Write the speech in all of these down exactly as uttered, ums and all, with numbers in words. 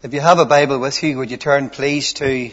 If you have a Bible with you, would you turn please to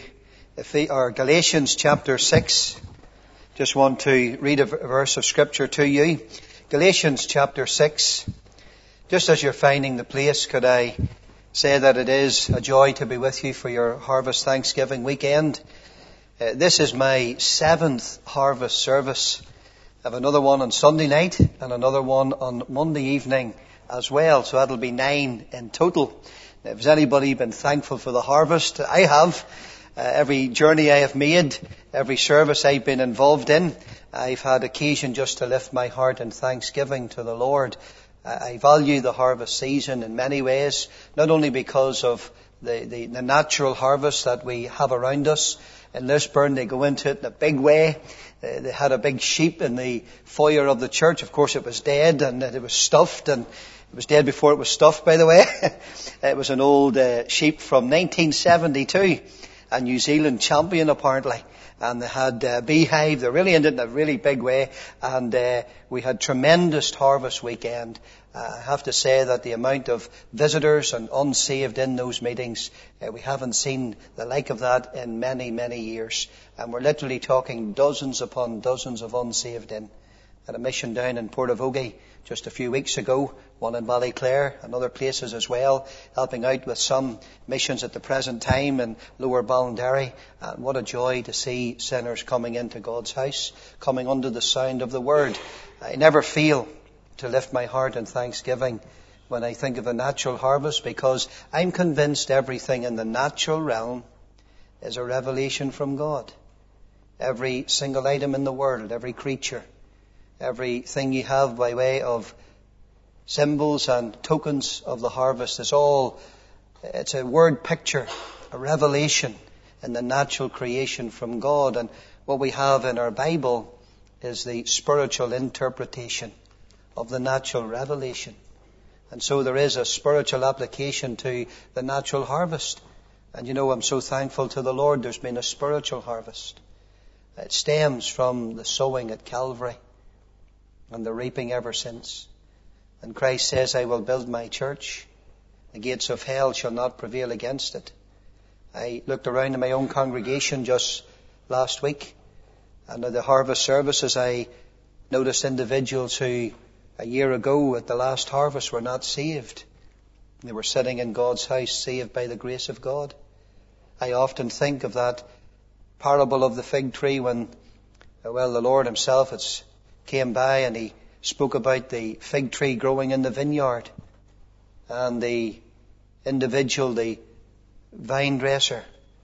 or Galatians chapter six. Just want to read a verse of scripture to you. Galatians chapter six. Just as you're finding the place, could I say that it is a joy to be with you for your Harvest Thanksgiving weekend. Uh, this is my seventh harvest service. I have another one on Sunday night and another one on Monday evening as well. So that'll be nine in total. Now, has anybody been thankful for the harvest? I have. Uh, every journey I have made, every service I've been involved in, I've had occasion just to lift my heart in thanksgiving to the Lord. Uh, I value the harvest season in many ways, not only because of the, the, the natural harvest that we have around us. In Lisburn, they go into it in a big way. Uh, they had a big sheep in the foyer of the church. Of course, it was dead and it was stuffed, and it was dead before it was stuffed, by the way. It was an old uh, sheep from nineteen seventy-two, a New Zealand champion apparently. And they had a beehive. They really ended in a really big way. And uh, we had tremendous harvest weekend. Uh, I have to say that the amount of visitors and unsaved in those meetings, uh, we haven't seen the like of that in many, many years. And we're literally talking dozens upon dozens of unsaved in. At a mission down in Portavogie just a few weeks ago, one in Ballyclare and other places as well, helping out with some missions at the present time in Lower Ballinderry. And what a joy to see sinners coming into God's house, coming under the sound of the word. I never fail to lift my heart in thanksgiving when I think of a natural harvest, because I'm convinced everything in the natural realm is a revelation from God. Every single item in the world, every creature, everything you have by way of symbols and tokens of the harvest is all, it's a word picture, a revelation in the natural creation from God. And what we have in our Bible is the spiritual interpretation of the natural revelation. And so there is a spiritual application to the natural harvest. And you know, I'm so thankful to the Lord there's been a spiritual harvest. It stems from the sowing at Calvary and the reaping ever since. And Christ says, I will build my church. The gates of hell shall not prevail against it. I looked around in my own congregation just last week, and at the harvest services I noticed individuals who a year ago at the last harvest were not saved. They were sitting in God's house, saved by the grace of God. I often think of that parable of the fig tree when, well, the Lord himself has came by and he spoke about the fig tree growing in the vineyard, and the individual, the vine dresser,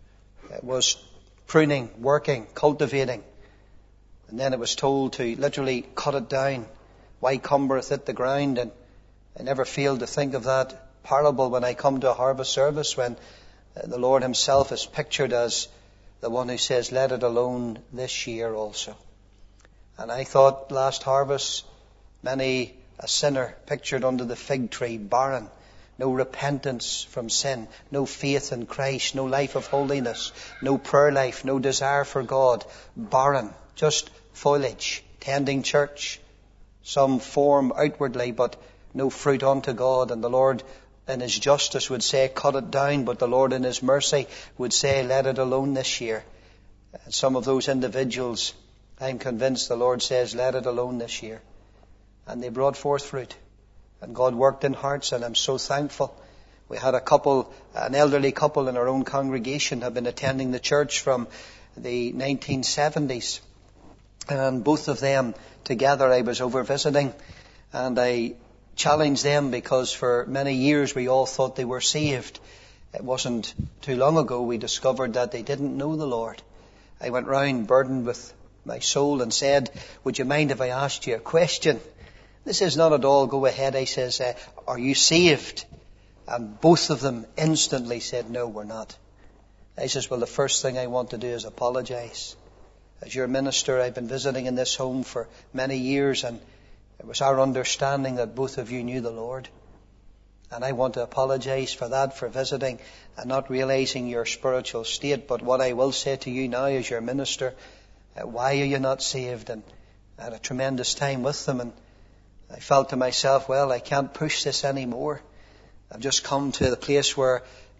was pruning, working, cultivating, and then it was told to literally cut it down. Why cumbereth it the ground? And I never fail to think of that parable when I come to a harvest service, when the Lord himself is pictured as the one who says, let it alone this year also. And I thought last harvest, many a sinner pictured under the fig tree, barren, no repentance from sin, no faith in Christ, no life of holiness, no prayer life, no desire for God, barren, just foliage, tending church, some form outwardly, but no fruit unto God. And the Lord in his justice would say, cut it down, but the Lord in his mercy would say, let it alone this year. And some of those individuals, I'm convinced the Lord says, let it alone this year. And they brought forth fruit. And God worked in hearts, and I'm so thankful. We had a couple, an elderly couple in our own congregation, have been attending the church from the nineteen seventies. And both of them together I was over visiting, and I challenged them because for many years we all thought they were saved. It wasn't too long ago we discovered that they didn't know the Lord. I went round burdened with my soul and said, would you mind if I asked you a question? This is not at all go ahead. I says, uh, are you saved? And both of them instantly said, no, we're not. I says, well, the first thing I want to do is apologize. As your minister, I've been visiting in this home for many years, and it was our understanding that both of you knew the Lord. And I want to apologize for that, for visiting and not realizing your spiritual state. But what I will say to you now as your minister, uh, why are you not saved? And I had a tremendous time with them, and I felt to myself, well, I can't push this anymore. I've just come to the place where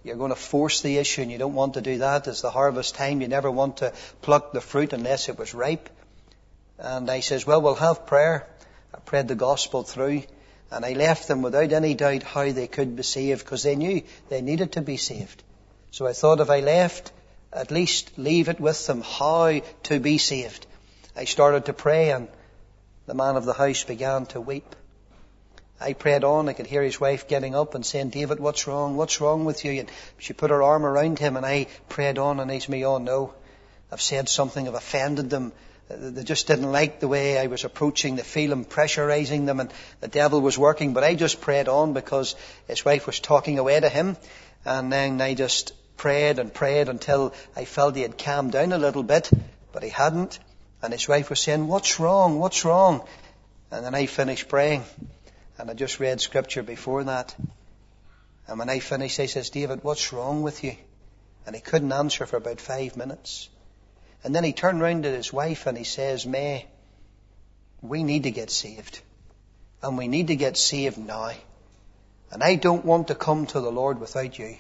you're going to force the issue, and you don't want to do that. It's the harvest time. You never want to pluck the fruit unless it was ripe. And I says, well, we'll have prayer. I prayed the gospel through, and I left them without any doubt how they could be saved, because they knew they needed to be saved. So I thought if I left, at least leave it with them how to be saved. I started to pray, and the man of the house began to weep. I prayed on. I could hear his wife getting up and saying, David, what's wrong? What's wrong with you? And she put her arm around him, and I prayed on, and he's me, oh no, I've said something, I've offended them. They just didn't like the way I was approaching. They feel him pressurizing them, and the devil was working. But I just prayed on because his wife was talking away to him. And then I just prayed and prayed until I felt he had calmed down a little bit, but he hadn't. And his wife was saying, what's wrong? What's wrong? And then I finished praying, and I just read scripture before that. And when I finished, I says, David, what's wrong with you? And he couldn't answer for about five minutes. And then he turned round to his wife and he says, May, we need to get saved. And we need to get saved now. And I don't want to come to the Lord without you.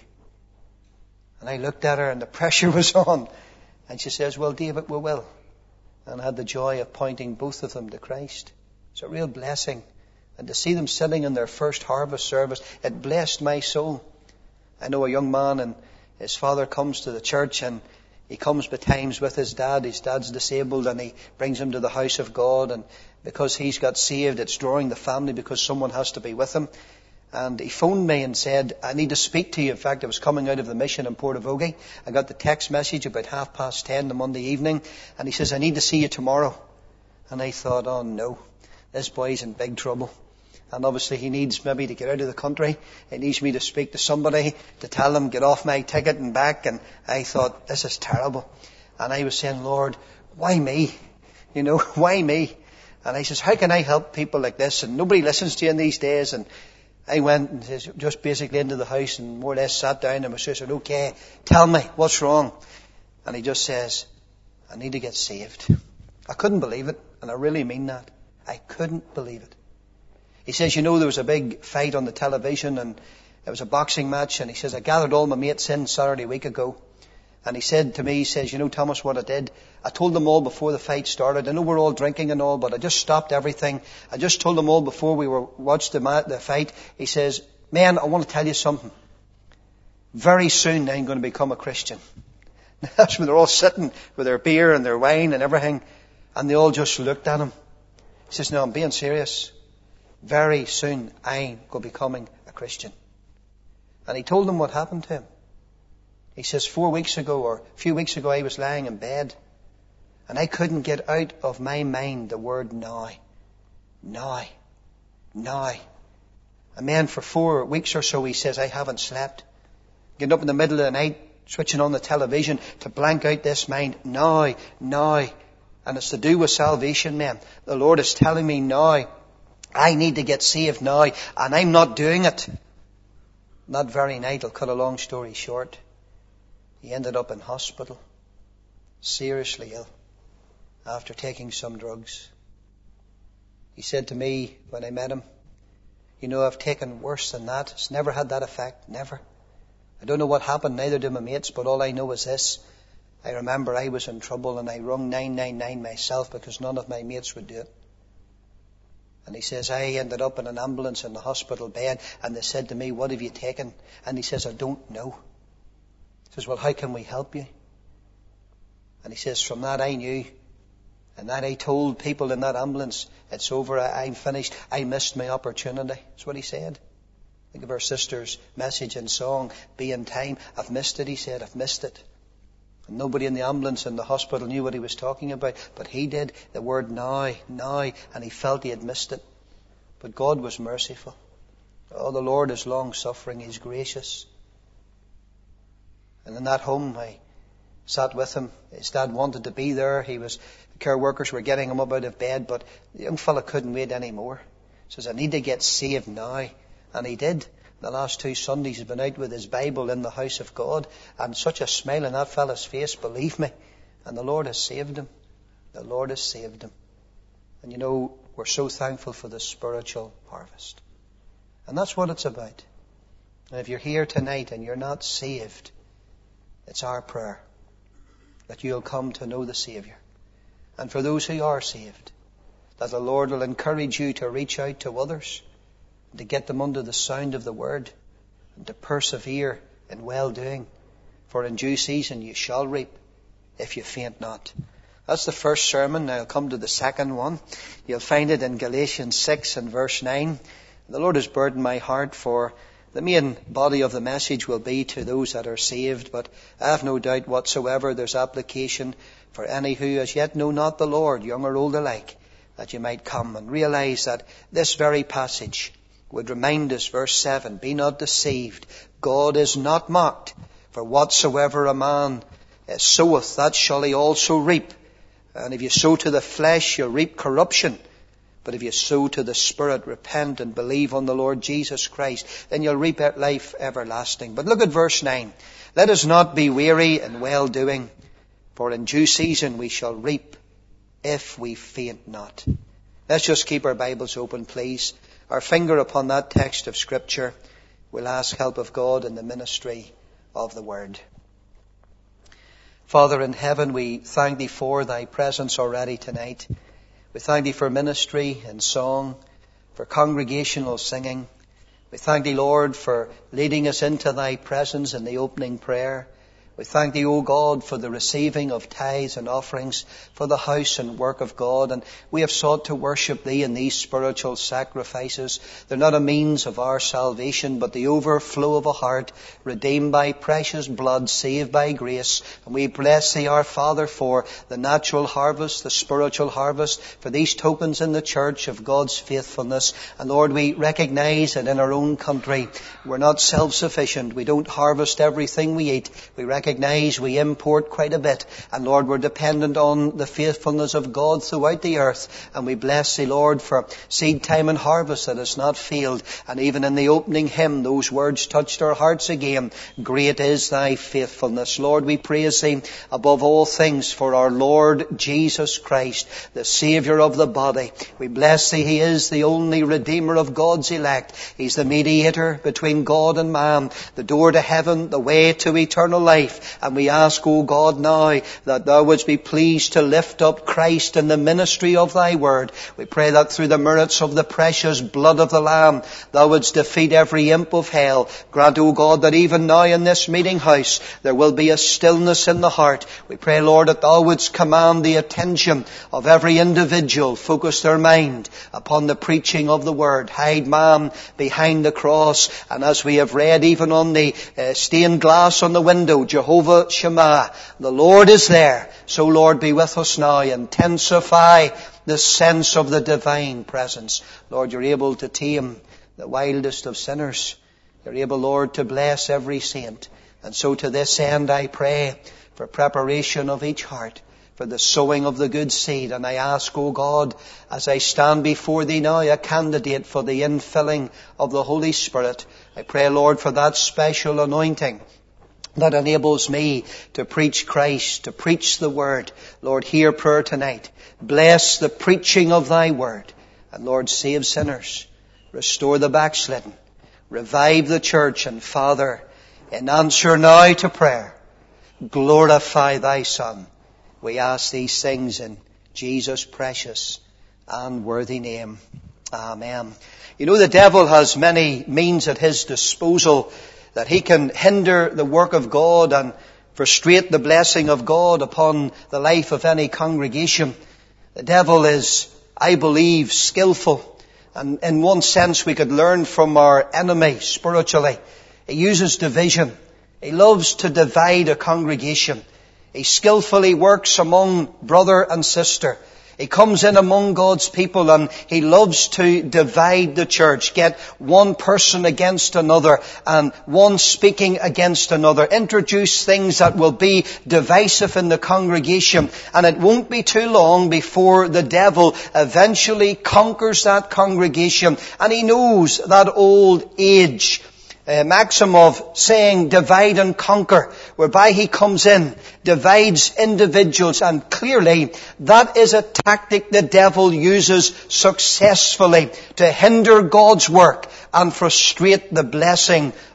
And I looked at her, and the pressure was on. And she says, well, David, we will. And I had the joy of pointing both of them to Christ. It's a real blessing. And to see them sitting in their first harvest service, it blessed my soul. I know a young man, and his father comes to the church, and he comes by times with his dad. His dad's disabled, and he brings him to the house of God. And because he's got saved, it's drawing the family because someone has to be with him. And he phoned me and said, I need to speak to you. In fact, I was coming out of the mission in Portavogie. I got the text message about half past ten the Monday evening. And he says, I need to see you tomorrow. And I thought, oh no, this boy's in big trouble. And obviously he needs maybe to get out of the country. He needs me to speak to somebody to tell him, get off my ticket and back. And I thought, this is terrible. And I was saying, Lord, why me? You know, why me? And I says, how can I help people like this? And nobody listens to you in these days. And I went and just basically into the house and more or less sat down, and my sister said, okay, tell me, what's wrong? And he just says, I need to get saved. I couldn't believe it. And I really mean that. I couldn't believe it. He says, you know, there was a big fight on the television, and it was a boxing match, and he says, I gathered all my mates in Saturday a week ago. And he said to me, he says, you know, Thomas, what I did? I told them all before the fight started. I know we're all drinking and all, but I just stopped everything. I just told them all before we were watched the, ma- the fight. He says, man, I want to tell you something. Very soon I'm going to become a Christian. That's when they're all sitting with their beer and their wine and everything. And they all just looked at him. He says, no, I'm being serious. Very soon I'm going to be becoming a Christian. And he told them what happened to him. He says, four weeks ago or a few weeks ago, I was lying in bed, and I couldn't get out of my mind the word now. Now. Now. And then for four weeks or so, he says, I haven't slept. Getting up in the middle of the night, switching on the television to blank out this mind. Now. Now. And it's to do with salvation, man. The Lord is telling me now, I need to get saved now, and I'm not doing it. That very night, I'll cut a long story short, he ended up in hospital, seriously ill, after taking some drugs. He said to me when I met him, you know, I've taken worse than that. It's never had that effect, never. I don't know what happened, neither do my mates, but all I know is this. I remember I was in trouble, and I rung nine nine nine myself because none of my mates would do it. And he says, I ended up in an ambulance in the hospital bed, and they said to me, what have you taken? And he says, I don't know. He says, well, how can we help you? And he says, from that I knew. And that I told people in that ambulance, it's over, I, I'm finished, I missed my opportunity. That's what he said. Think of our sister's message and song, Be in Time. I've missed it, he said, I've missed it. And nobody in the ambulance in the hospital knew what he was talking about, but he did. The word now, now, and he felt he had missed it. But God was merciful. Oh, the Lord is long-suffering, he's gracious. And in that home, I sat with him. His dad wanted to be there. He was, the care workers were getting him up out of bed, but the young fella couldn't wait anymore. He says, I need to get saved now. And he did. The last two Sundays he's been out with his Bible in the house of God, and such a smile on that fella's face, believe me. And the Lord has saved him. The Lord has saved him. And you know, we're so thankful for the spiritual harvest. And that's what it's about. And if you're here tonight and you're not saved, it's our prayer that you'll come to know the Saviour. And for those who are saved, that the Lord will encourage you to reach out to others, to get them under the sound of the Word, and to persevere in well-doing. For in due season you shall reap if you faint not. That's the first sermon. Now I'll come to the second one. You'll find it in Galatians six and verse nine. The Lord has burdened my heart, for the main body of the message will be to those that are saved, but I have no doubt whatsoever there's application for any who as yet know not the Lord, young or old alike, that you might come and realize that this very passage would remind us, verse seven, be not deceived. God is not mocked, for whatsoever a man soweth, that shall he also reap. And if you sow to the flesh, you'll reap corruption. But if you sow to the Spirit, repent and believe on the Lord Jesus Christ, then you'll reap life everlasting. But look at verse nine. Let us not be weary in well-doing, for in due season we shall reap if we faint not. Let's just keep our Bibles open, please. Our finger upon that text of Scripture. We'll ask help of God in the ministry of the Word. Father in heaven, we thank Thee for Thy presence already tonight. We thank Thee for ministry and song, for congregational singing. We thank Thee, Lord, for leading us into Thy presence in the opening prayer. We thank Thee, O God, for the receiving of tithes and offerings for the house and work of God. And we have sought to worship Thee in these spiritual sacrifices. They're not a means of our salvation, but the overflow of a heart redeemed by precious blood, saved by grace. And we bless Thee, our Father, for the natural harvest, the spiritual harvest, for these tokens in the church of God's faithfulness. And Lord, we recognize that in our own country, we're not self-sufficient. We don't harvest everything we eat. We recognize Recognize we import quite a bit, and Lord, we're dependent on the faithfulness of God throughout the earth. And we bless Thee, Lord, for seed time and harvest that has not failed. And even in the opening hymn, those words touched our hearts again. Great is Thy faithfulness. Lord, we praise Thee above all things for our Lord Jesus Christ, the Saviour of the body. We bless Thee. He is the only Redeemer of God's elect. He's the mediator between God and man, the door to heaven, the way to eternal life. And we ask, O God, now that Thou wouldst be pleased to lift up Christ in the ministry of Thy word. We pray that through the merits of the precious blood of the Lamb, Thou wouldst defeat every imp of hell. Grant, O God, that even now in this meeting house there will be a stillness in the heart. We pray, Lord, that Thou wouldst command the attention of every individual, focus their mind upon the preaching of the word. Hide man behind the cross. And as we have read even on the uh, stained glass on the window, Jehovah Shammah, the Lord is there. So Lord, be with us now. Intensify the sense of the divine presence. Lord, You're able to tame the wildest of sinners. You're able, Lord, to bless every saint. And so to this end I pray for preparation of each heart, for the sowing of the good seed. And I ask, O God, as I stand before Thee now, a candidate for the infilling of the Holy Spirit, I pray, Lord, for that special anointing that enables me to preach Christ, to preach the Word. Lord, hear prayer tonight. Bless the preaching of Thy Word. And Lord, save sinners. Restore the backslidden. Revive the church. And Father, in answer now to prayer, glorify Thy Son. We ask these things in Jesus' precious and worthy name. Amen. You know, the devil has many means at his disposal that he can hinder the work of God and frustrate the blessing of God upon the life of any congregation. The devil is, I believe, skillful. And in one sense we could learn from our enemy spiritually. He uses division. He loves to divide a congregation. He skillfully works among brother and sister. He comes in among God's people and he loves to divide the church, get one person against another and one speaking against another, introduce things that will be divisive in the congregation. And it won't be too long before the devil eventually conquers that congregation. And he knows that old age Uh, maxim of saying divide and conquer, whereby he comes in, divides individuals, and clearly that is a tactic the devil uses successfully to hinder God's work and frustrate the blessing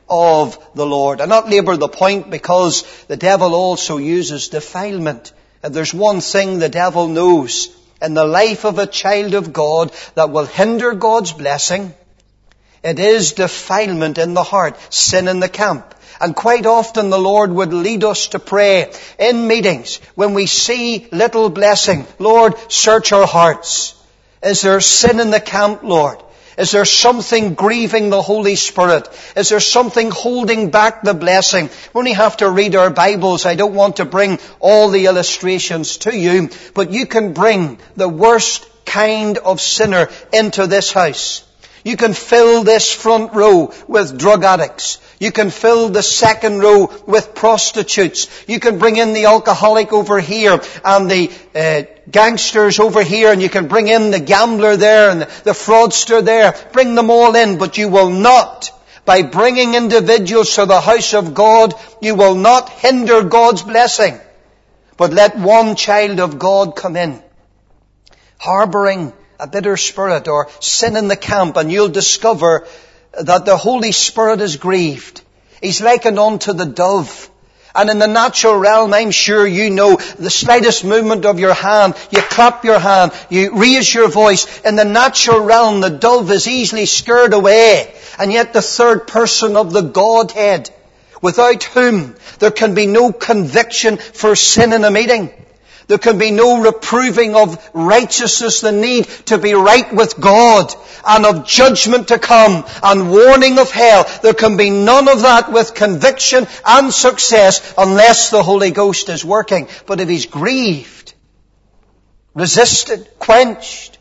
of the Lord. I not labour the point because the devil also uses defilement. If there's one thing the devil knows in the life of a child of God that will hinder God's blessing, it is defilement in the heart, sin in the camp. And quite often the Lord would lead us to pray in meetings when we see little blessing. Lord, search our hearts. Is there sin in the camp, Lord? Is there something grieving the Holy Spirit? Is there something holding back the blessing? We only have to read our Bibles. I don't want to bring all the illustrations to you, but you can bring the worst kind of sinner into this house. You can fill this front row with drug addicts. You can fill the second row with prostitutes. You can bring in the alcoholic over here and the uh, gangsters over here, and you can bring in the gambler there and the, the fraudster there. Bring them all in, but you will not, by bringing individuals to the house of God, you will not hinder God's blessing. But let one child of God come in, harboring a bitter spirit or sin in the camp, and you'll discover that the Holy Spirit is grieved. He's likened unto the dove. And in the natural realm, I'm sure you know, the slightest movement of your hand, you clap your hand, you raise your voice. In the natural realm, the dove is easily scared away. And yet the third person of the Godhead, without whom there can be no conviction for sin in a meeting. There can be no reproving of righteousness, the need to be right with God, and of judgment to come, and warning of hell. There can be none of that with conviction and success unless the Holy Ghost is working. But if He's grieved, resisted, quenched,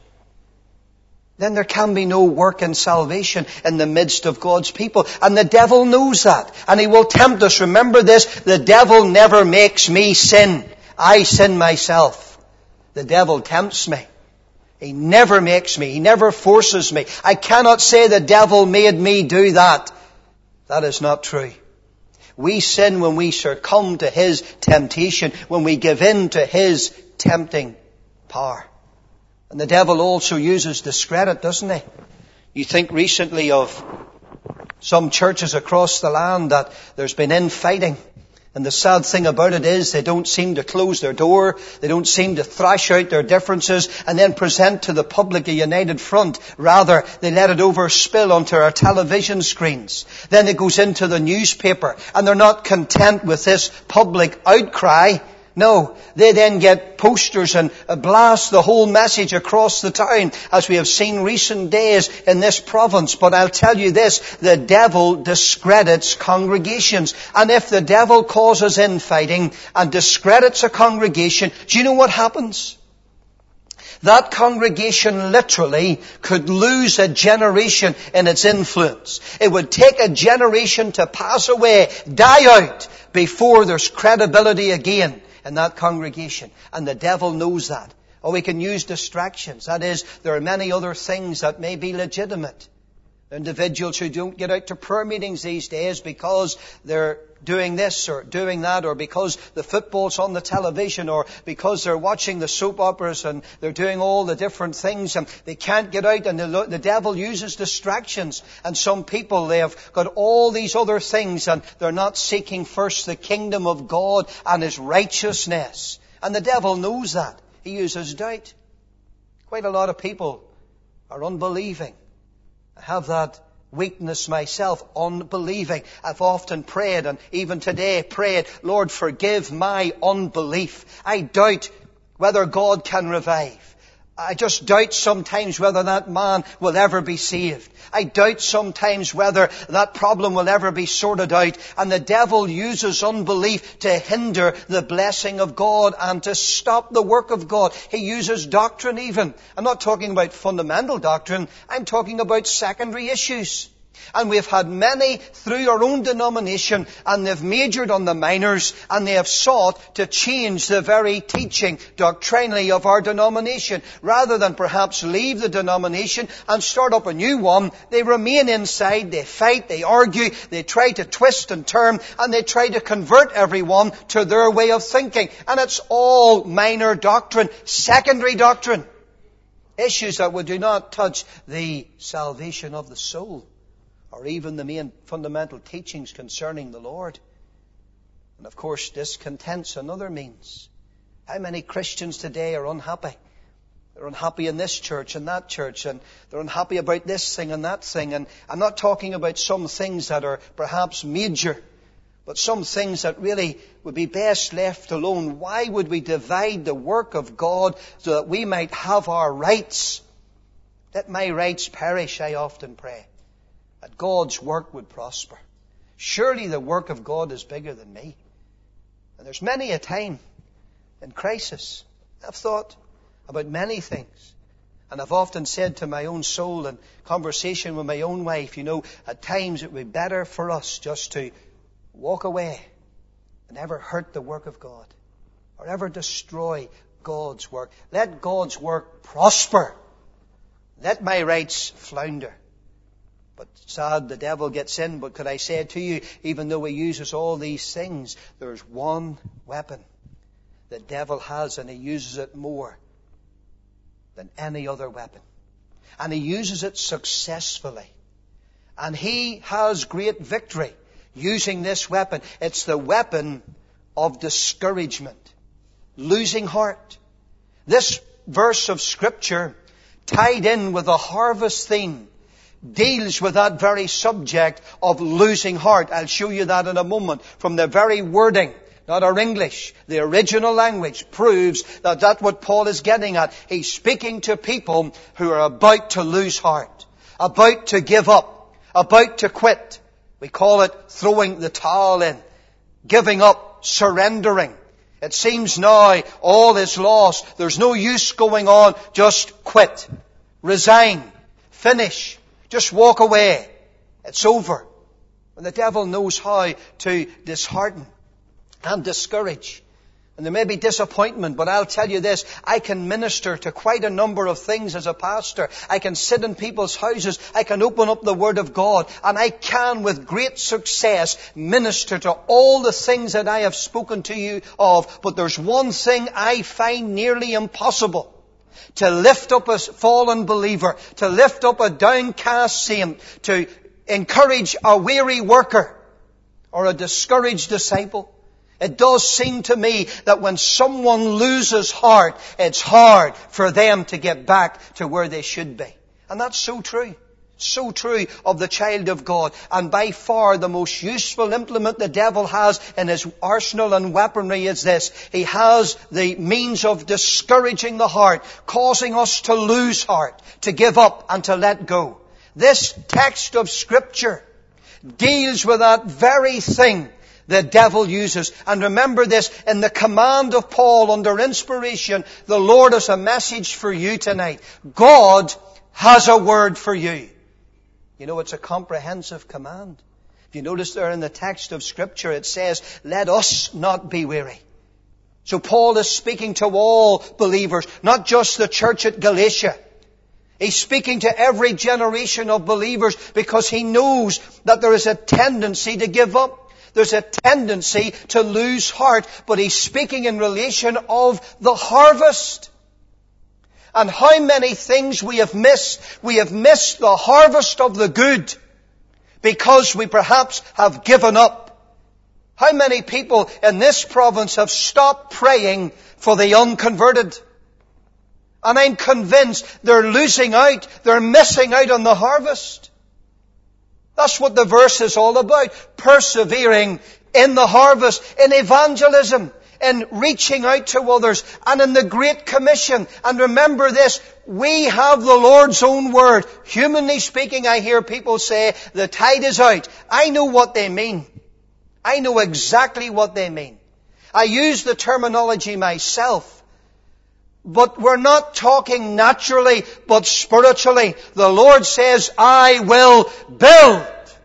then there can be no work in salvation in the midst of God's people. And the devil knows that. And he will tempt us. Remember this, the devil never makes me sin. I sin myself. The devil tempts me. He never makes me. He never forces me. I cannot say the devil made me do that. That is not true. We sin when we succumb to his temptation, when we give in to his tempting power. And the devil also uses discredit, doesn't he? You think recently of some churches across the land that there's been infighting. And the sad thing about it is they don't seem to close their door. They don't seem to thrash out their differences and then present to the public a united front. Rather, they let it overspill onto our television screens. Then it goes into the newspaper, and they're not content with this public outcry. No, they then get posters and blast the whole message across the town, as we have seen recent days in this province. But I'll tell you this, the devil discredits congregations. And if the devil causes infighting and discredits a congregation, do you know what happens? That congregation literally could lose a generation in its influence. It would take a generation to pass away, die out, before there's credibility again in that congregation. And the devil knows that. Or we can use distractions. That is, there are many other things that may be legitimate. Individuals who don't get out to prayer meetings these days because they're doing this or doing that, or because the football's on the television, or because they're watching the soap operas and they're doing all the different things, and they can't get out, and the, the devil uses distractions. And some people, they have got all these other things, and they're not seeking first the kingdom of God and His righteousness. And the devil knows that. He uses doubt. Quite a lot of people are unbelieving. I have that weakness myself, unbelieving. I've often prayed, and even today prayed, Lord, forgive my unbelief. I doubt whether God can revive. I just doubt sometimes whether that man will ever be saved. I doubt sometimes whether that problem will ever be sorted out. And the devil uses unbelief to hinder the blessing of God and to stop the work of God. He uses doctrine even. I'm not talking about fundamental doctrine. I'm talking about secondary issues. And we've had many through our own denomination, and they've majored on the minors, and they have sought to change the very teaching doctrinally of our denomination. Rather than perhaps leave the denomination and start up a new one, they remain inside, they fight, they argue, they try to twist and turn, and they try to convert everyone to their way of thinking. And it's all minor doctrine, secondary doctrine. Issues that would do not touch the salvation of the soul. or even the main fundamental teachings concerning the Lord. And of course, discontent's another means. How many Christians today are unhappy? They're unhappy in this church and that church, and they're unhappy about this thing and that thing. And I'm not talking about some things that are perhaps major, but some things that really would be best left alone. Why would we divide the work of God so that we might have our rights? Let my rights perish, I often pray, that God's work would prosper. Surely the work of God is bigger than me. And there's many a time in crisis I've thought about many things. And I've often said to my own soul in conversation with my own wife, you know, at times it would be better for us just to walk away and never hurt the work of God or ever destroy God's work. Let God's work prosper. Let my rights flounder. But sad, the devil gets in. But could I say to you, even though he uses all these things, there's one weapon the devil has, and he uses it more than any other weapon. And he uses it successfully. And he has great victory using this weapon. It's the weapon of discouragement, losing heart. This verse of Scripture, tied in with the harvest theme, deals with that very subject of losing heart. I'll show you that in a moment. From the very wording, not our English, the original language proves that that's what Paul is getting at. He's speaking to people who are about to lose heart, about to give up, about to quit. We call it throwing the towel in, giving up, surrendering. It seems now all is lost. There's no use going on. Just quit. Resign. Finish. Just walk away. It's over. And the devil knows how to dishearten and discourage. And there may be disappointment, but I'll tell you this, I can minister to quite a number of things as a pastor. I can sit in people's houses. I can open up the Word of God. And I can, with great success, minister to all the things that I have spoken to you of. But there's one thing I find nearly impossible. To lift up a fallen believer, to lift up a downcast saint, to encourage a weary worker or a discouraged disciple. It does seem to me that when someone loses heart, it's hard for them to get back to where they should be. And that's so true. So true of the child of God. And by far the most useful implement the devil has in his arsenal and weaponry is this. He has the means of discouraging the heart, causing us to lose heart, to give up and to let go. This text of Scripture deals with that very thing the devil uses. And remember this, in the command of Paul under inspiration, the Lord has a message for you tonight. God has a word for you. You know, it's a comprehensive command. If you notice there in the text of Scripture, it says, let us not be weary. So Paul is speaking to all believers, not just the church at Galatia. He's speaking to every generation of believers because he knows that there is a tendency to give up. There's a tendency to lose heart, but he's speaking in relation of the harvest. And how many things we have missed. We have missed the harvest of the good because we perhaps have given up. How many people in this province have stopped praying for the unconverted? And I'm convinced they're losing out. They're missing out on the harvest. That's what the verse is all about. Persevering in the harvest, in evangelism, in reaching out to others, and in the Great Commission. And remember this, we have the Lord's own word. Humanly speaking, I hear people say, the tide is out. I know what they mean. I know exactly what they mean. I use the terminology myself. But we're not talking naturally, but spiritually. The Lord says, I will build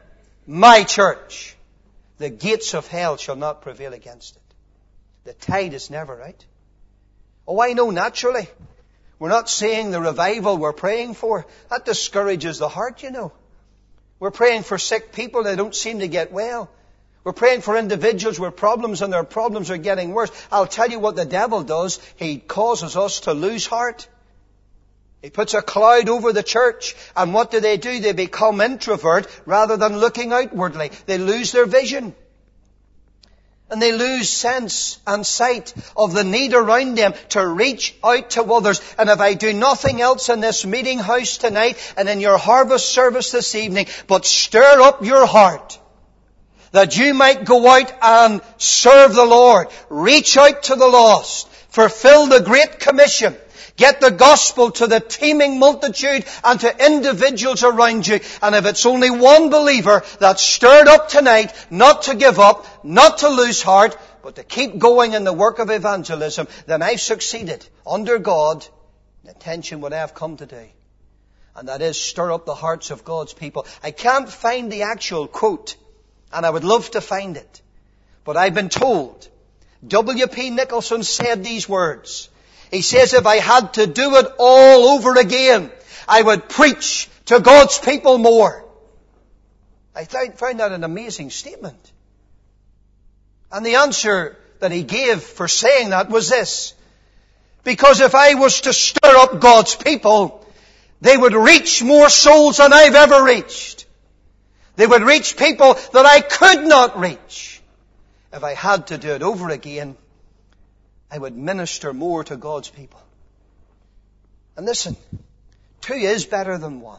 my church. The gates of hell shall not prevail against it. The tide is never out. Oh, I know naturally. We're not saying the revival we're praying for. That discourages the heart, you know. We're praying for sick people that don't seem to get well. We're praying for individuals with problems and their problems are getting worse. I'll tell you what the devil does. He causes us to lose heart. He puts a cloud over the church. And what do they do? They become introvert rather than looking outwardly. They lose their vision. And they lose sense and sight of the need around them to reach out to others. And if I do nothing else in this meeting house tonight and in your harvest service this evening, but stir up your heart, that you might go out and serve the Lord, reach out to the lost, fulfill the Great Commission, get the gospel to the teeming multitude and to individuals around you. And if it's only one believer that's stirred up tonight, not to give up, not to lose heart, but to keep going in the work of evangelism, then I've succeeded under God in the intention what I have come to do. And that is stir up the hearts of God's people. I can't find the actual quote, and I would love to find it. But I've been told W P Nicholson said these words. He says, if I had to do it all over again, I would preach to God's people more. I found that an amazing statement. And the answer that he gave for saying that was this. Because if I was to stir up God's people, they would reach more souls than I've ever reached. They would reach people that I could not reach. If I had to do it over again, I would minister more to God's people. And listen, two is better than one.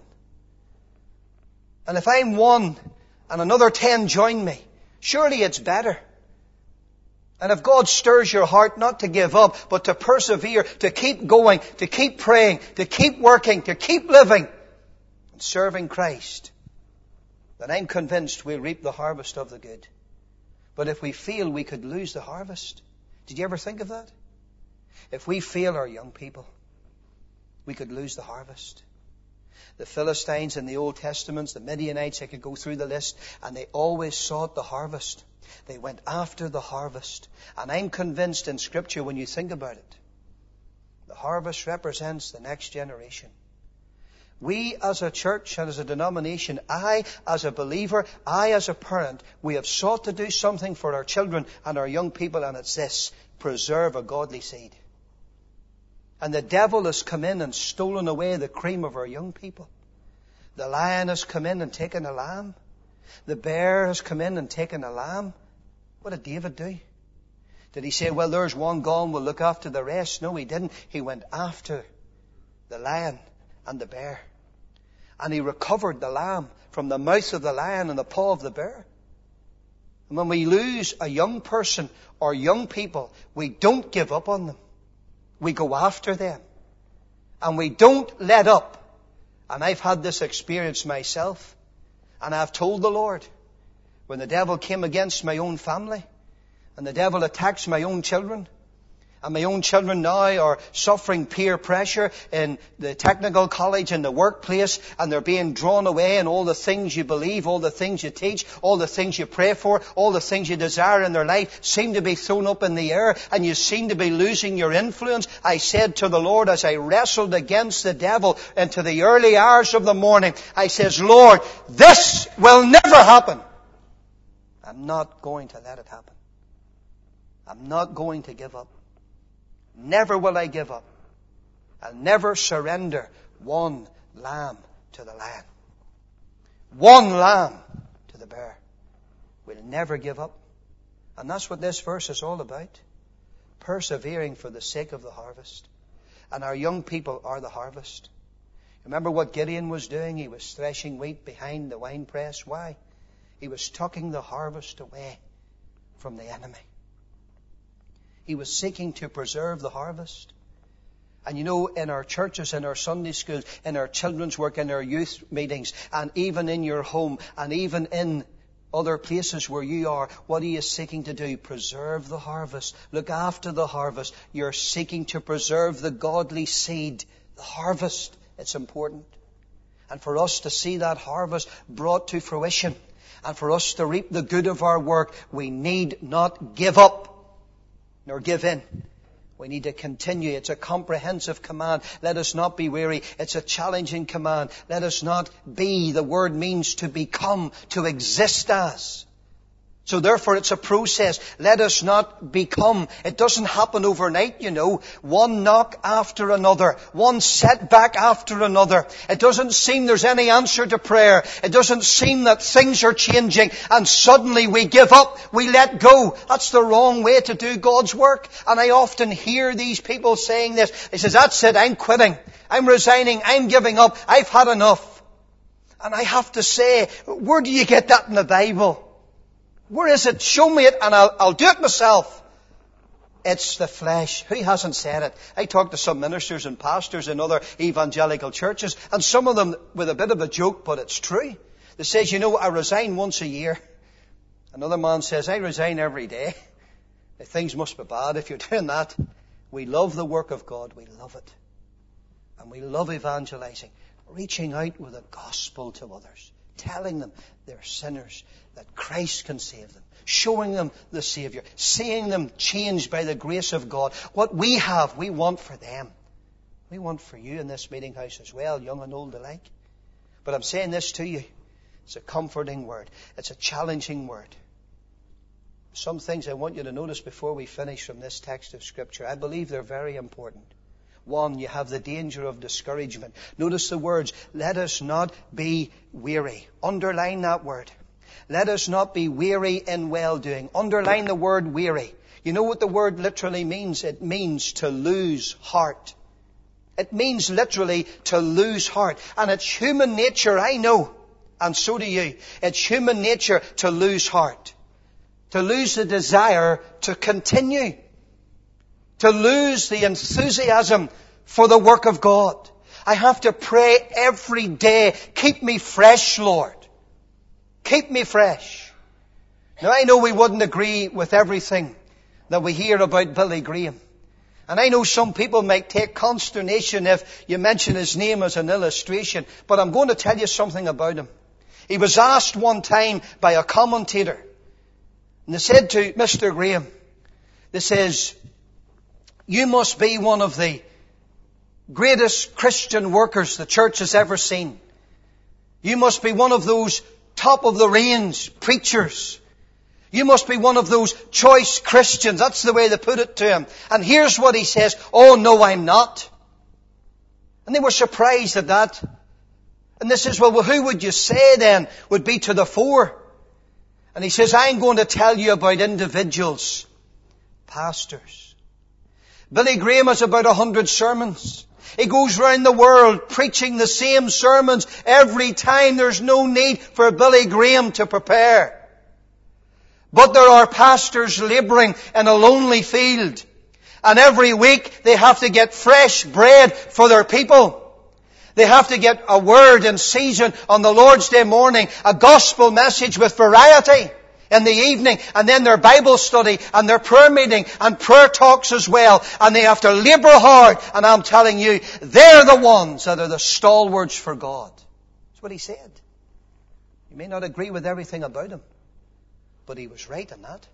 And if I'm one and another ten join me, surely it's better. And if God stirs your heart not to give up, but to persevere, to keep going, to keep praying, to keep working, to keep living and serving Christ, then I'm convinced we'll reap the harvest of the good. But if we feel we could lose the harvest, did you ever think of that? If we fail our young people, we could lose the harvest. The Philistines in the Old Testament, the Midianites, I could go through the list, and they always sought the harvest. They went after the harvest. And I'm convinced in Scripture, when you think about it, the harvest represents the next generation. We as a church and as a denomination, I as a believer, I as a parent, we have sought to do something for our children and our young people, and it's this: preserve a godly seed. And the devil has come in and stolen away the cream of our young people. The lion has come in and taken a lamb. The bear has come in and taken a lamb. What did David do? Did he say, well, there's one gone, we'll look after the rest? No, he didn't. He went after the lion and the bear. And he recovered the lamb from the mouth of the lion and the paw of the bear. And when we lose a young person or young people, we don't give up on them. We go after them. And we don't let up. And I've had this experience myself. And I've told the Lord, when the devil came against my own family, and the devil attacks my own children, and my own children now are suffering peer pressure in the technical college, in the workplace, and they're being drawn away in all the things you believe, all the things you teach, all the things you pray for, all the things you desire in their life seem to be thrown up in the air, and you seem to be losing your influence. I said to the Lord, as I wrestled against the devil into the early hours of the morning, I says, Lord, this will never happen. I'm not going to let it happen. I'm not going to give up. Never will I give up. I'll never surrender one lamb to the lion. One lamb to the bear. We'll never give up. And that's what this verse is all about. Persevering for the sake of the harvest. And our young people are the harvest. Remember what Gideon was doing? He was threshing wheat behind the winepress. Why? He was tucking the harvest away from the enemy. He was seeking to preserve the harvest. And you know, in our churches, in our Sunday schools, in our children's work, in our youth meetings, and even in your home, and even in other places where you are, what are you seeking to do? Preserve the harvest. Look after the harvest. You're seeking to preserve the godly seed, the harvest. It's important. And for us to see that harvest brought to fruition, and for us to reap the good of our work, we need not give up nor give in. We need to continue. It's a comprehensive command. Let us not be weary. It's a challenging command. Let us not be. The word means to become, to exist as. So therefore it's a process. Let us not become, it doesn't happen overnight, you know, one knock after another, one setback after another. It doesn't seem there's any answer to prayer. It doesn't seem that things are changing and suddenly we give up, we let go. That's the wrong way to do God's work. And I often hear these people saying this. They say, that's it, I'm quitting, I'm resigning, I'm giving up, I've had enough. And I have to say, where do you get that in the Bible? Where is it? Show me it and I'll, I'll do it myself. It's the flesh. Who hasn't said it? I talk to some ministers and pastors in other evangelical churches, and some of them with a bit of a joke, but it's true. They say, you know, I resign once a year. Another man says, I resign every day. Things must be bad if you're doing that. We love the work of God. We love it. And we love evangelizing. Reaching out with the gospel to others. Telling them they're sinners, that Christ can save them, showing them the Savior, seeing them changed by the grace of God. What we have, we want for them. We want for you in this meeting house as well, young and old alike. But I'm saying this to you. It's a comforting word. It's a challenging word. Some things I want you to notice before we finish from this text of Scripture. I believe they're very important. One, you have the danger of discouragement. Notice the words, let us not be weary. Underline that word. Let us not be weary in well-doing. Underline the word weary. You know what the word literally means? It means to lose heart. It means literally to lose heart. And it's human nature, I know, and so do you. It's human nature to lose heart. To lose the desire to continue. To lose the enthusiasm for the work of God. I have to pray every day, keep me fresh, Lord. Keep me fresh. Now I know we wouldn't agree with everything that we hear about Billy Graham. And I know some people might take consternation if you mention his name as an illustration. But I'm going to tell you something about him. He was asked one time by a commentator. And they said to Mister Graham, they says, you must be one of the greatest Christian workers the church has ever seen. You must be one of those top of the range preachers. You must be one of those choice Christians. That's the way they put it to him. And here's what he says, oh no, I'm not. And they were surprised at that. And they says, well, well, who would you say then would be to the fore? And he says, I'm going to tell you about individuals, pastors. Billy Graham has about a hundred sermons. He goes round the world preaching the same sermons every time. There's no need for Billy Graham to prepare. But there are pastors laboring in a lonely field. And every week they have to get fresh bread for their people. They have to get a word in season on the Lord's Day morning, a gospel message with variety in the evening, and then their Bible study and their prayer meeting and prayer talks as well. And they have to labor hard. And I'm telling you, they're the ones that are the stalwarts for God. That's what he said. You may not agree with everything about him, but he was right in that.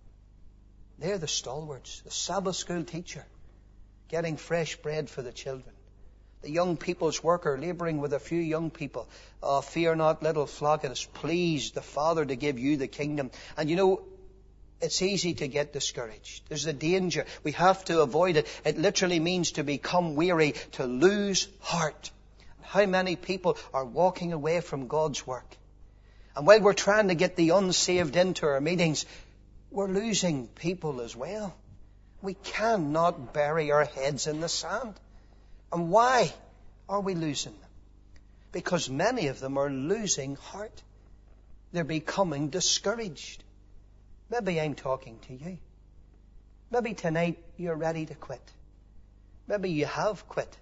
They're the stalwarts, the Sabbath school teacher, getting fresh bread for the children. The young people's worker, laboring with a few young people. Oh, fear not, little flock, it is pleased the Father to give you the kingdom. And you know, it's easy to get discouraged. There's a danger. We have to avoid it. It literally means to become weary, to lose heart. How many people are walking away from God's work? And while we're trying to get the unsaved into our meetings, we're losing people as well. We cannot bury our heads in the sand. And why are we losing them? Because many of them are losing heart. They're becoming discouraged. Maybe I'm talking to you. Maybe tonight you're ready to quit. Maybe you have quit.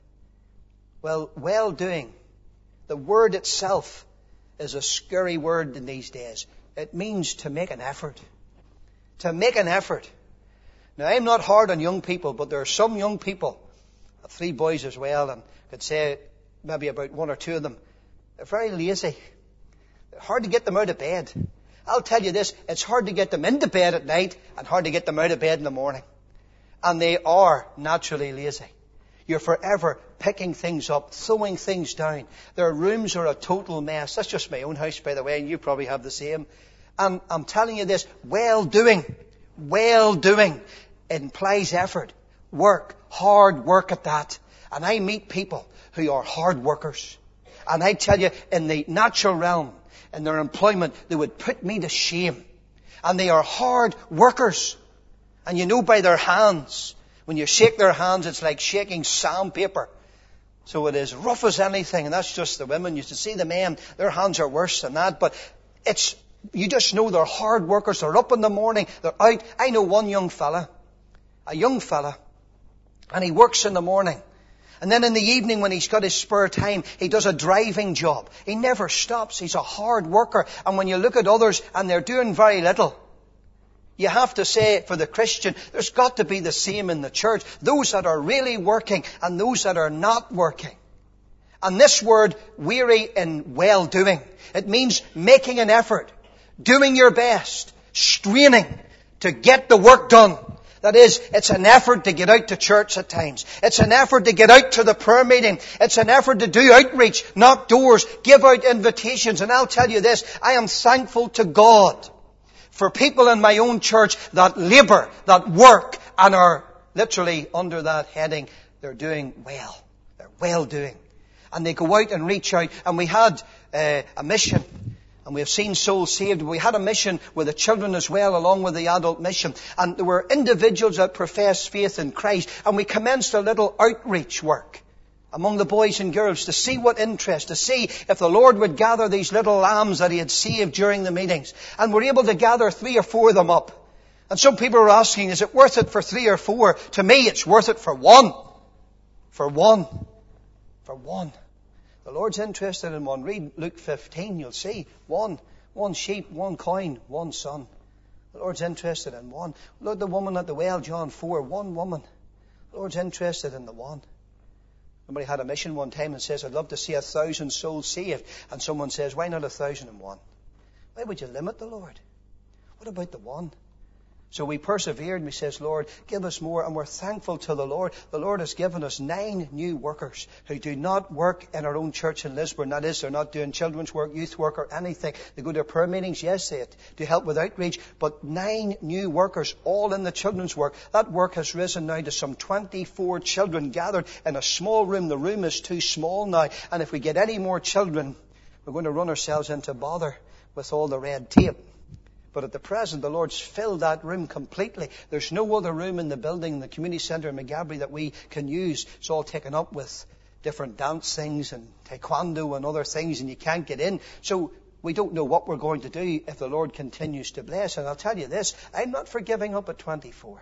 Well, well-doing, the word itself is a scary word in these days. It means to make an effort. To make an effort. Now, I'm not hard on young people, but there are some young people, three boys as well, and I could say maybe about one or two of them, they're very lazy. It's hard to get them out of bed. I'll tell you this, it's hard to get them into bed at night and hard to get them out of bed in the morning. And they are naturally lazy. You're forever picking things up, throwing things down. Their rooms are a total mess. That's just my own house, by the way, and you probably have the same. And I'm telling you this, well-doing, well-doing implies effort, work, hard work at that. And I meet people who are hard workers. And I tell you, in the natural realm, in their employment, they would put me to shame. And they are hard workers. And you know by their hands, when you shake their hands, it's like shaking sandpaper. So it is rough as anything, and that's just the women. You should see the men, their hands are worse than that. But it's, you just know they're hard workers. They're up in the morning, they're out. I know one young fella, a young fella, and he works in the morning. And then in the evening when he's got his spare time, he does a driving job. He never stops. He's a hard worker. And when you look at others and they're doing very little, you have to say, for the Christian, there's got to be the same in the church. Those that are really working and those that are not working. And this word, weary in well-doing, it means making an effort, doing your best, straining to get the work done. That is, it's an effort to get out to church at times. It's an effort to get out to the prayer meeting. It's an effort to do outreach, knock doors, give out invitations. And I'll tell you this, I am thankful to God for people in my own church that labour, that work, and are literally under that heading. They're doing well. They're well doing. And they go out and reach out. And we had uh, a mission. And we have seen souls saved. We had a mission with the children as well, along with the adult mission. And there were individuals that professed faith in Christ. And we commenced a little outreach work among the boys and girls to see what interest, to see if the Lord would gather these little lambs that He had saved during the meetings. And we're able to gather three or four of them up. And some people are asking, is it worth it for three or four? To me, it's worth it for one. For one. For one. The Lord's interested in one. Read Luke fifteen, you'll see. One. One sheep, one coin, one son. The Lord's interested in one. Look at the woman at the well, John four. One woman. The Lord's interested in the one. Somebody had a mission one time and says, I'd love to see a thousand souls saved. And someone says, why not a thousand and one? Why would you limit the Lord? What about the one? So we persevered and we says, Lord, give us more. And we're thankful to the Lord. The Lord has given us nine new workers who do not work in our own church in Lisburn. That is, they're not doing children's work, youth work or anything. They go to prayer meetings, yes, they do help with outreach. But nine new workers, all in the children's work. That work has risen now to some twenty-four children gathered in a small room. The room is too small now. And if we get any more children, we're going to run ourselves into bother with all the red tape. But at the present, the Lord's filled that room completely. There's no other room in the building, in the community centre in McGabry that we can use. It's all taken up with different dance things and taekwondo and other things, and you can't get in. So we don't know what we're going to do if the Lord continues to bless. And I'll tell you this, I'm not for giving up at twenty-four.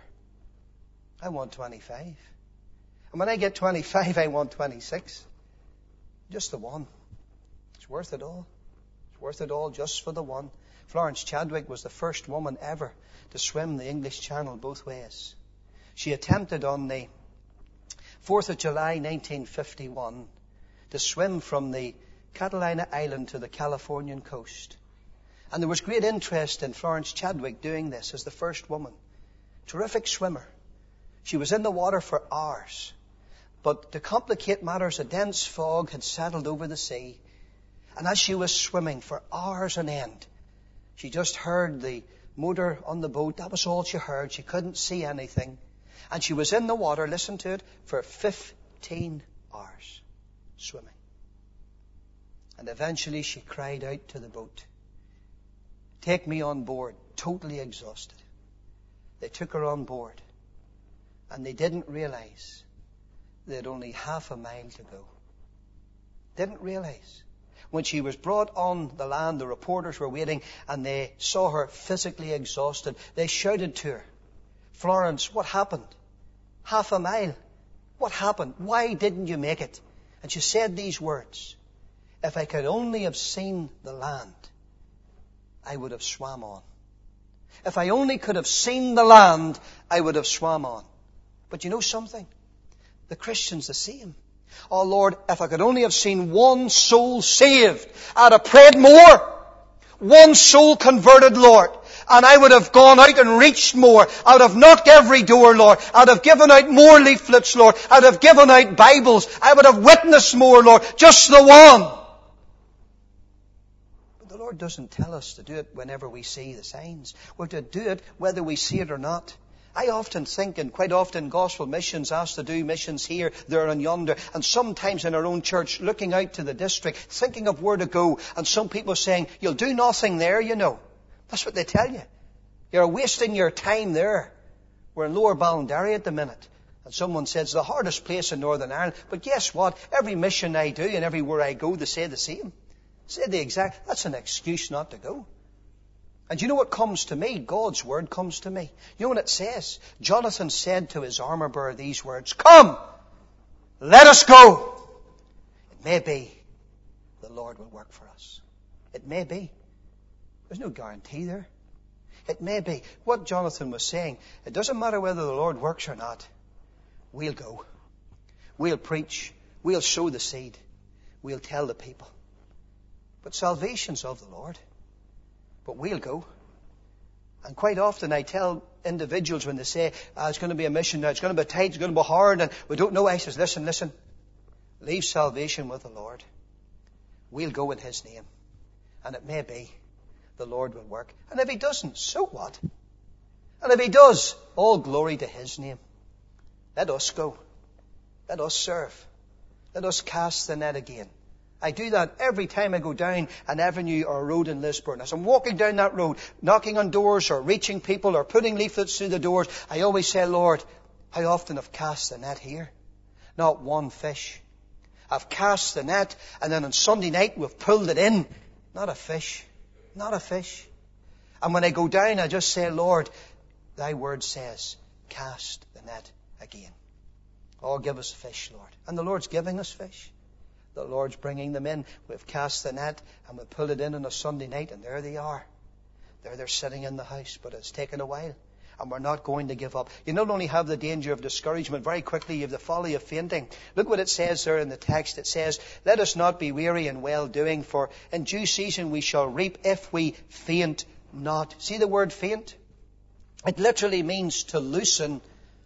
I want twenty-five. And when I get twenty-five, I want twenty-six. Just the one. It's worth it all. It's worth it all just for the one. Florence Chadwick was the first woman ever to swim the English Channel both ways. She attempted on the fourth of July nineteen fifty-one to swim from the Catalina Island to the Californian coast. And there was great interest in Florence Chadwick doing this as the first woman. Terrific swimmer. She was in the water for hours. But to complicate matters, a dense fog had settled over the sea. And as she was swimming for hours on end, she just heard the motor on the boat. That was all she heard. She couldn't see anything. And she was in the water, listen to it, for fifteen hours swimming. And eventually she cried out to the boat, take me on board, totally exhausted. They took her on board. And they didn't realize they had only half a mile to go. Didn't realize. When she was brought on the land, the reporters were waiting and they saw her physically exhausted. They shouted to her, Florence, what happened? Half a mile. What happened? Why didn't you make it? And she said these words, if I could only have seen the land, I would have swam on. If I only could have seen the land, I would have swam on. But you know something? The Christian's the same. Oh Lord, if I could only have seen one soul saved, I'd have prayed more. One soul converted, Lord. And I would have gone out and reached more. I would have knocked every door, Lord. I'd have given out more leaflets, Lord. I'd have given out Bibles. I would have witnessed more, Lord. Just the one. But the Lord doesn't tell us to do it whenever we see the signs. We're to do it whether we see it or not. I often think, and quite often gospel missions asked to do missions here, there and yonder, and sometimes in our own church looking out to the district, thinking of where to go, and some people saying, you'll do nothing there, you know. That's what they tell you. You're wasting your time there. We're in Lower Ballinderry at the minute. And someone says, it's the hardest place in Northern Ireland. But guess what? Every mission I do and everywhere I go, they say the same. Say the exact, that's an excuse not to go. And you know what comes to me? God's word comes to me. You know what it says? Jonathan said to his armor bearer these words, come, let us go. It may be the Lord will work for us. It may be. There's no guarantee there. It may be. What Jonathan was saying, it doesn't matter whether the Lord works or not. We'll go. We'll preach. We'll sow the seed. We'll tell the people. But salvation's of the Lord. But we'll go. And quite often I tell individuals when they say, ah, it's going to be a mission now, it's going to be tight, it's going to be hard, and we don't know. I says, listen, listen. Leave salvation with the Lord. We'll go in His name. And it may be the Lord will work. And if He doesn't, so what? And if He does, all glory to His name. Let us go. Let us serve. Let us cast the net again. I do that every time I go down an avenue or a road in Lisburn. As I'm walking down that road, knocking on doors or reaching people or putting leaflets through the doors, I always say, Lord, how often have cast the net here? Not one fish. I've cast the net, and then on Sunday night we've pulled it in. Not a fish. Not a fish. And when I go down, I just say, Lord, thy word says, cast the net again. Oh, give us fish, Lord. And the Lord's giving us fish. The Lord's bringing them in. We've cast the net and we pull it in on a Sunday night, and there they are. There they're sitting in the house, but it's taken a while. And we're not going to give up. You not only have the danger of discouragement, very quickly you have the folly of fainting. Look what it says there in the text. It says, let us not be weary in well-doing, for in due season we shall reap if we faint not. See the word faint? It literally means to loosen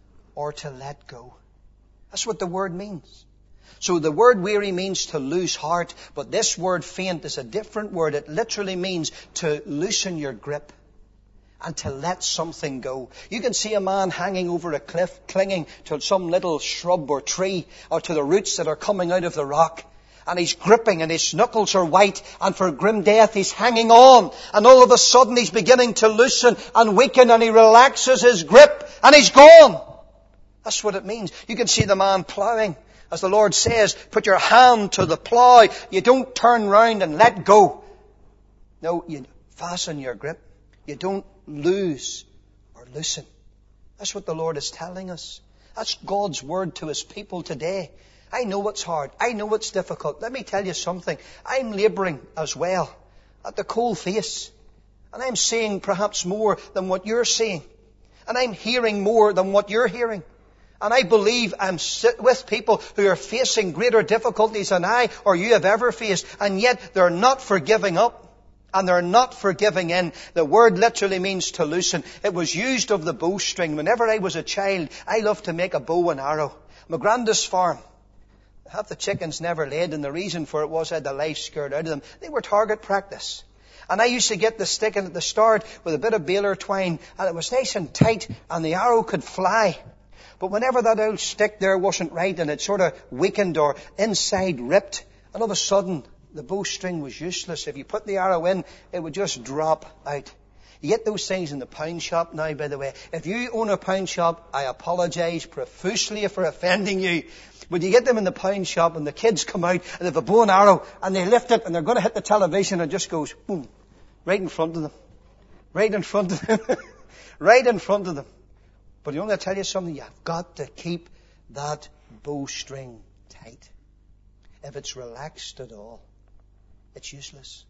or to let go. That's what the word means. So the word weary means to lose heart, but this word faint is a different word. It literally means to loosen your grip and to let something go. You can see a man hanging over a cliff, clinging to some little shrub or tree, or to the roots that are coming out of the rock. And he's gripping, and his knuckles are white, and for grim death he's hanging on. And all of a sudden he's beginning to loosen and weaken, and he relaxes his grip, and he's gone. That's what it means. You can see the man ploughing. As the Lord says, put your hand to the plough. You don't turn round and let go. No, you fasten your grip. You don't lose or loosen. That's what the Lord is telling us. That's God's word to His people today. I know it's hard. I know it's difficult. Let me tell you something. I'm labouring as well at the coal face. And I'm seeing perhaps more than what you're seeing. And I'm hearing more than what you're hearing. And I believe I'm with people who are facing greater difficulties than I or you have ever faced. And yet they're not for giving up. And they're not for giving in. The word literally means to loosen. It was used of the bowstring. Whenever I was a child, I loved to make a bow and arrow. My granddad's farm. Half the chickens never laid, and the reason for it was I had the life scared out of them. They were target practice. And I used to get the stick in at the start with a bit of baler twine, and it was nice and tight, and the arrow could fly. But whenever that old stick there wasn't right, and it sort of weakened or inside ripped, all of a sudden the bowstring was useless. If you put the arrow in, it would just drop out. You get those things in the pound shop now, by the way. If you own a pound shop, I apologise profusely for offending you. But you get them in the pound shop and the kids come out and they have a bow and arrow and they lift it and they're going to hit the television and it just goes boom, right in front of them. Right in front of them. Right in front of them. But you want to tell you something? You've got to keep that bowstring tight. If it's relaxed at all, it's useless.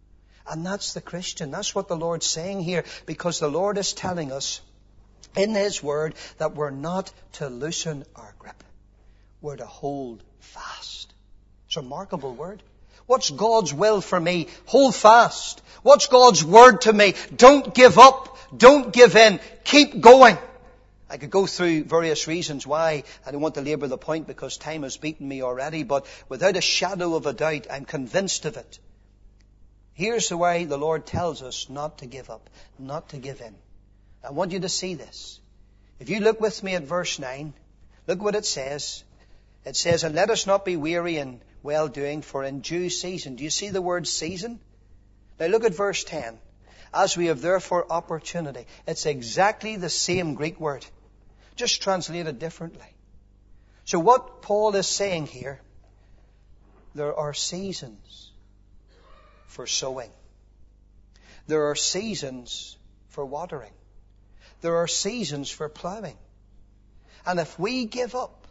And that's the Christian. That's what the Lord's saying here, because the Lord is telling us in His Word that we're not to loosen our grip. We're to hold fast. It's a remarkable word. What's God's will for me? Hold fast. What's God's word to me? Don't give up. Don't give in. Keep going. I could go through various reasons why. I don't want to labour the point because time has beaten me already, but without a shadow of a doubt, I'm convinced of it. Here's the way the Lord tells us not to give up, not to give in. I want you to see this. If you look with me at verse nine, look what it says. It says, and let us not be weary in well-doing, for in due season. Do you see the word season? Now look at verse ten. As we have therefore opportunity. It's exactly the same Greek word, just translated differently. So what Paul is saying here, there are seasons for sowing. There are seasons for watering. There are seasons for plowing. And if we give up,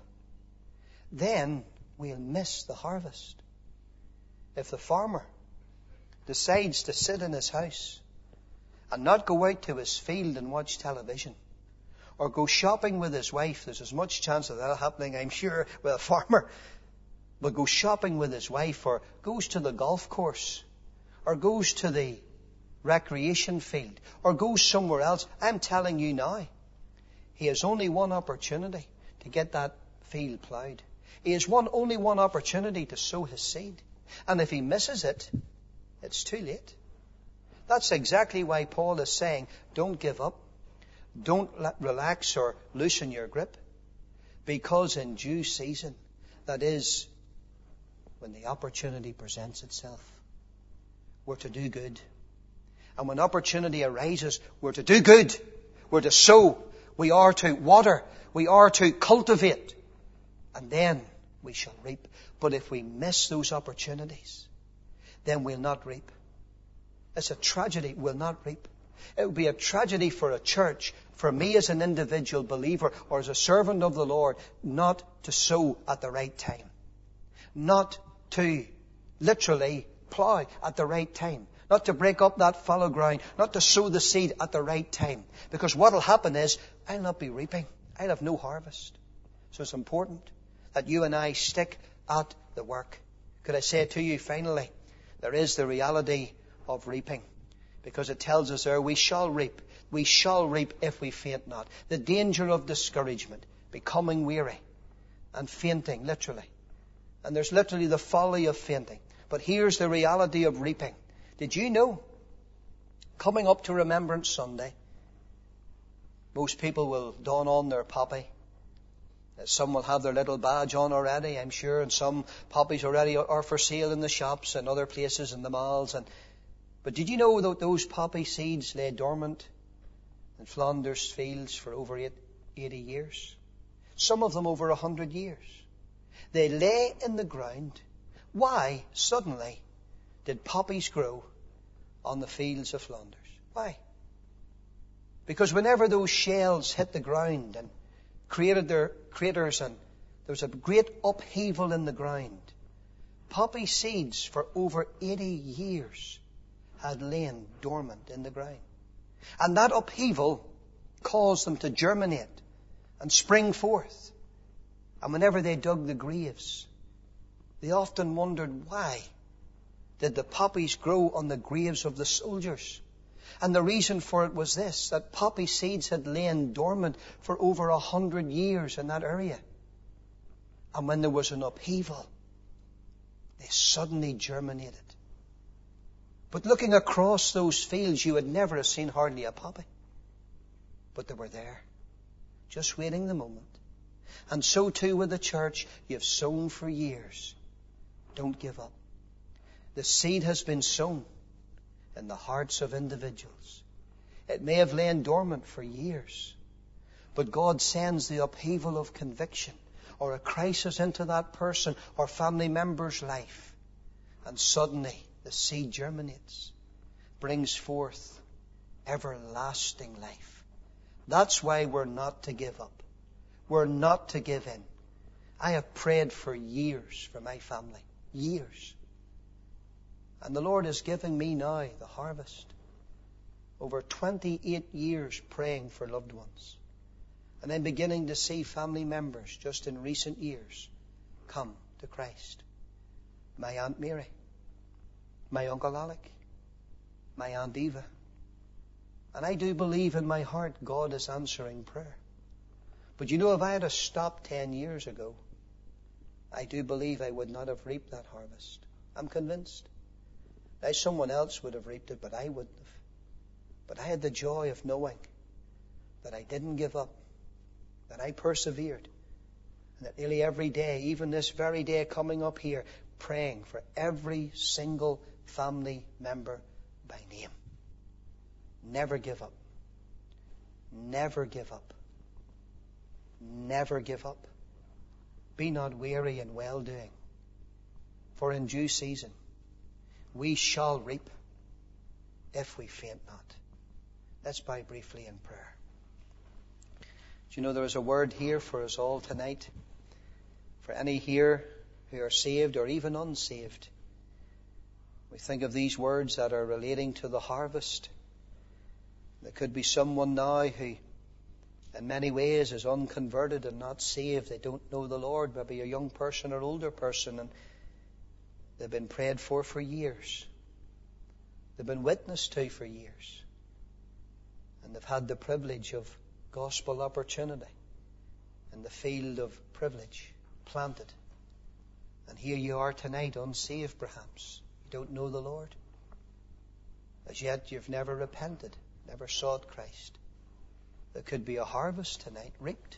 then we'll miss the harvest. If the farmer decides to sit in his house and not go out to his field and watch television, or go shopping with his wife, there's as much chance of that happening, I'm sure, with a farmer, but go shopping with his wife, or goes to the golf course, or goes to the recreation field, or goes somewhere else, I'm telling you now, he has only one opportunity to get that field ploughed. He has one, only one opportunity to sow his seed. And if he misses it, it's too late. That's exactly why Paul is saying, don't give up. Don't relax or loosen your grip. Because in due season, that is, when the opportunity presents itself, we're to do good. And when opportunity arises, we're to do good. We're to sow. We are to water. We are to cultivate. And then we shall reap. But if we miss those opportunities, then we'll not reap. It's a tragedy. We'll not reap. It would be a tragedy for a church, for me as an individual believer or as a servant of the Lord, not to sow at the right time. Not to literally plough at the right time. Not to break up that fallow ground. Not to sow the seed at the right time. Because what will happen is, I'll not be reaping. I'll have no harvest. So it's important that you and I stick at the work. Could I say to you finally, there is the reality of reaping. Because it tells us there, we shall reap. We shall reap if we faint not. The danger of discouragement, becoming weary and fainting, literally. And there's literally the folly of fainting. But here's the reality of reaping. Did you know, coming up to Remembrance Sunday, most people will don on their poppy. Some will have their little badge on already, I'm sure, and some poppies already are for sale in the shops and other places in the malls. And But did you know that those poppy seeds lay dormant in Flanders fields for over eighty years? Some of them over one hundred years. They lay in the ground. Why, suddenly, did poppies grow on the fields of Flanders? Why? Because whenever those shells hit the ground and created their craters and there was a great upheaval in the ground, poppy seeds for over eighty years had lain dormant in the ground. And that upheaval caused them to germinate and spring forth. And whenever they dug the graves, they often wondered, why did the poppies grow on the graves of the soldiers? And the reason for it was this, that poppy seeds had lain dormant for over a hundred years in that area. And when there was an upheaval, they suddenly germinated. But looking across those fields, you would never have seen hardly a poppy. But they were there, just waiting the moment. And so too with the church, you've sown for years. Don't give up. The seed has been sown in the hearts of individuals. It may have lain dormant for years, but God sends the upheaval of conviction or a crisis into that person or family member's life, and suddenly the seed germinates, brings forth everlasting life. That's why we're not to give up. We're not to give in. I have prayed for years for my family. Years. And the Lord is giving me now the harvest. Over twenty-eight years praying for loved ones. And then beginning to see family members just in recent years come to Christ. My Aunt Mary. My Uncle Alec. My Aunt Eva. And I do believe in my heart God is answering prayer. But you know, if I had stopped ten years ago, I do believe I would not have reaped that harvest. I'm convinced. Now someone else would have reaped it, but I wouldn't have. But I had the joy of knowing that I didn't give up, that I persevered, and that nearly every day, even this very day coming up here, praying for every single family member by name. Never give up. Never give up. Never give up. Be not weary in well-doing, for in due season we shall reap if we faint not. Let's bow briefly in prayer. Do you know there is a word here for us all tonight? For any here who are saved or even unsaved. We think of these words that are relating to the harvest. There could be someone now who in many ways is unconverted and not saved. They don't know the Lord. Maybe a young person or older person, and they've been prayed for for years. They've been witnessed to for years. And they've had the privilege of gospel opportunity in the field of privilege planted. And here you are tonight, unsaved perhaps. You don't know the Lord. As yet you've never repented, never sought Christ. There could be a harvest tonight reaped.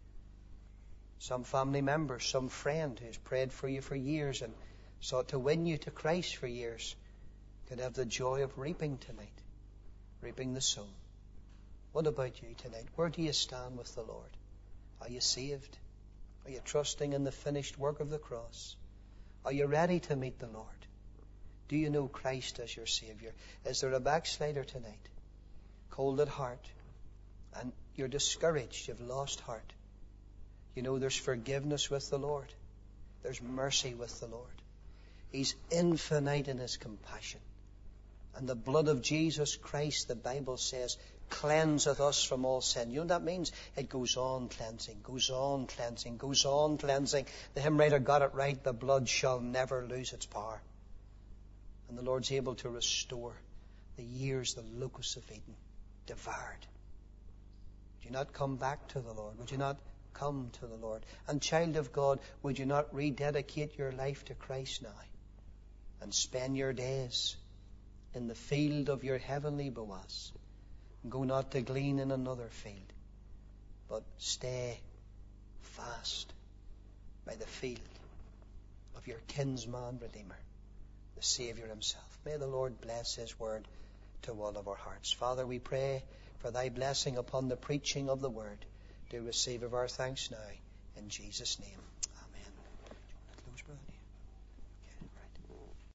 Some family member, some friend who's prayed for you for years and sought to win you to Christ for years could have the joy of reaping tonight, reaping the soul. What about you tonight? Where do you stand with the Lord? Are you saved? Are you trusting in the finished work of the cross? Are you ready to meet the Lord? Do you know Christ as your Savior? Is there a backslider tonight? Cold at heart, and you're discouraged, you've lost heart. You know there's forgiveness with the Lord. There's mercy with the Lord. He's infinite in His compassion. And the blood of Jesus Christ, the Bible says, cleanseth us from all sin. You know what that means? It goes on cleansing, goes on cleansing, goes on cleansing. The hymn writer got it right. The blood shall never lose its power. And the Lord's able to restore the years the locusts of Eden devoured. Would you not come back to the Lord? Would you not come to the Lord? And child of God, would you not rededicate your life to Christ now and spend your days in the field of your heavenly Boaz? Go not to glean in another field, but stay fast by the field of your kinsman Redeemer, the Saviour Himself. May the Lord bless His word to all of our hearts. Father, we pray for Thy blessing upon the preaching of the word. Do receive of our thanks now, in Jesus' name.